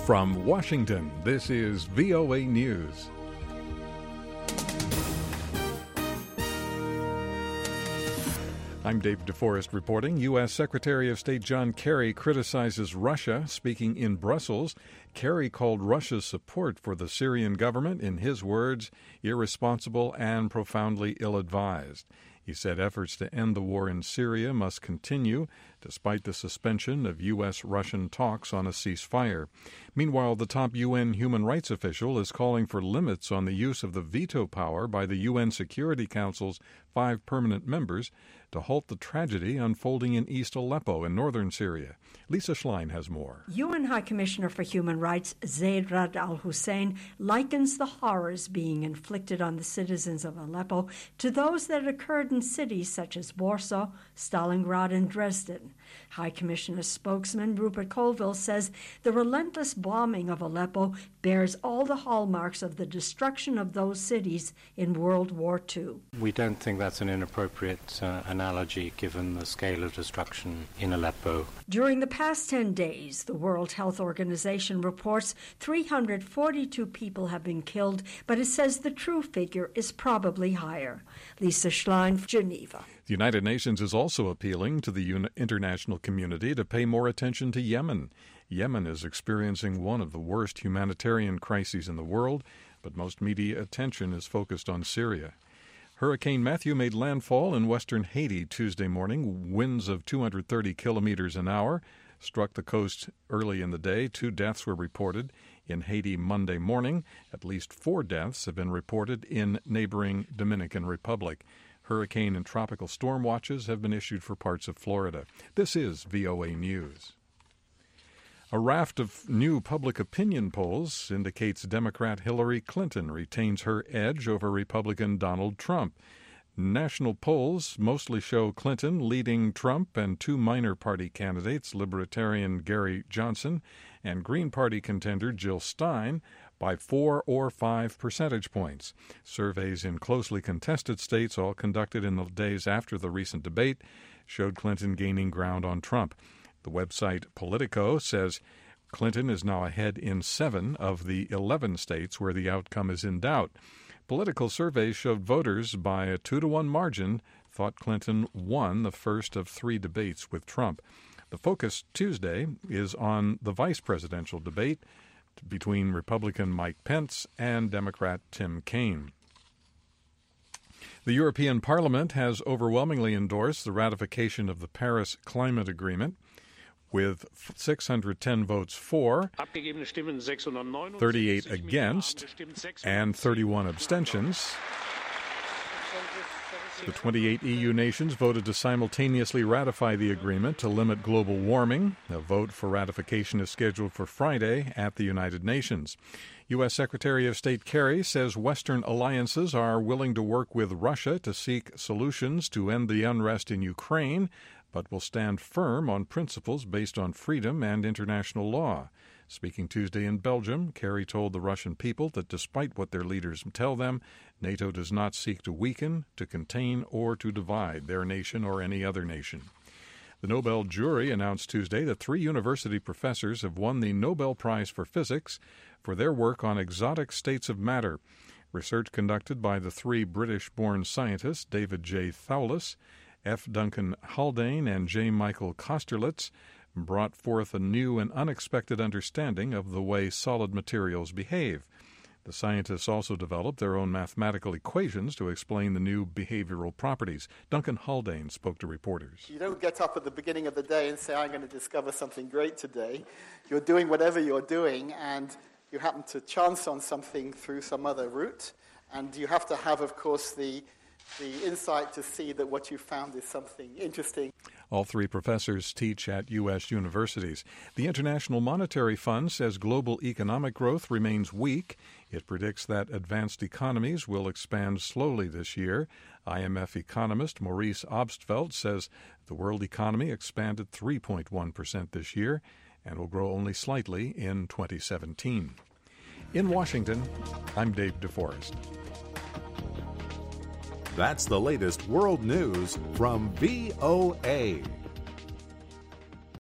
From Washington, this is VOA News. I'm Dave DeForest reporting. U.S. Secretary of State John Kerry criticizes Russia. Speaking in Brussels, Kerry called Russia's support for the Syrian government, in his words, irresponsible and profoundly ill-advised. He said efforts to end the war in Syria must continue, despite the suspension of U.S.-Russian talks on a ceasefire. Meanwhile, the top UN human rights official is calling for limits on the use of the veto power by the UN Security Council's 5 permanent members to halt the tragedy unfolding in East Aleppo in northern Syria. Lisa Schlein has more. UN High Commissioner for Human Rights Zeid Ra'ad Al Hussein likens the horrors being inflicted on the citizens of Aleppo to those that occurred in cities such as Warsaw, Stalingrad, and Dresden. High Commissioner spokesman Rupert Colville says the relentless bombing of Aleppo bears all the hallmarks of the destruction of those cities in World War II. We don't think that's an inappropriate analogy given the scale of destruction in Aleppo. During the past 10 days, the World Health Organization reports 342 people have been killed, but it says the true figure is probably higher. Lisa Schlein, Geneva. The United Nations is also appealing to the international community to pay more attention to Yemen. Yemen is experiencing one of the worst humanitarian crises in the world, but most media attention is focused on Syria. Hurricane Matthew made landfall in western Haiti Tuesday morning. Winds of 230 kilometers an hour struck the coast early in the day. 2 deaths were reported in Haiti Monday morning. At least 4 deaths have been reported in neighboring Dominican Republic. Hurricane and tropical storm watches have been issued for parts of Florida. This is VOA News. A raft of new public opinion polls indicates Democrat Hillary Clinton retains her edge over Republican Donald Trump. National polls mostly show Clinton leading Trump and 2 minor party candidates, Libertarian Gary Johnson and Green Party contender Jill Stein, by 4 or 5 percentage points. Surveys in closely contested states, all conducted in the days after the recent debate, showed Clinton gaining ground on Trump. The website Politico says Clinton is now ahead in 7 of the 11 states where the outcome is in doubt. Political surveys showed voters by a 2-to-1 margin thought Clinton won the first of 3 debates with Trump. The focus Tuesday is on the vice presidential debate between Republican Mike Pence and Democrat Tim Kaine. The European Parliament has overwhelmingly endorsed the ratification of the Paris Climate Agreement, with 610 votes for, 38 against, and 31 abstentions. The 28 EU nations voted to simultaneously ratify the agreement to limit global warming. A vote for ratification is scheduled for Friday at the United Nations. U.S. Secretary of State Kerry says Western alliances are willing to work with Russia to seek solutions to end the unrest in Ukraine, but will stand firm on principles based on freedom and international law. Speaking Tuesday in Belgium, Kerry told the Russian people that despite what their leaders tell them, NATO does not seek to weaken, to contain, or to divide their nation or any other nation. The Nobel jury announced Tuesday that 3 university professors have won the Nobel Prize for Physics for their work on exotic states of matter. Research conducted by the 3 British-born scientists, David J. Thewlis, F. Duncan Haldane, and J. Michael Kosterlitz, brought forth a new and unexpected understanding of the way solid materials behave. The scientists also developed their own mathematical equations to explain the new behavioral properties. Duncan Haldane spoke to reporters. You don't get up at the beginning of the day and say, I'm going to discover something great today. You're doing whatever you're doing, and you happen to chance on something through some other route, and you have to have, of course, the insight to see that what you found is something interesting. All 3 professors teach at U.S. universities. The International Monetary Fund says global economic growth remains weak. It predicts that advanced economies will expand slowly this year. IMF economist Maurice Obstfeld says the world economy expanded 3.1% this year and will grow only slightly in 2017. In Washington, I'm Dave DeForest. That's the latest world news from VOA.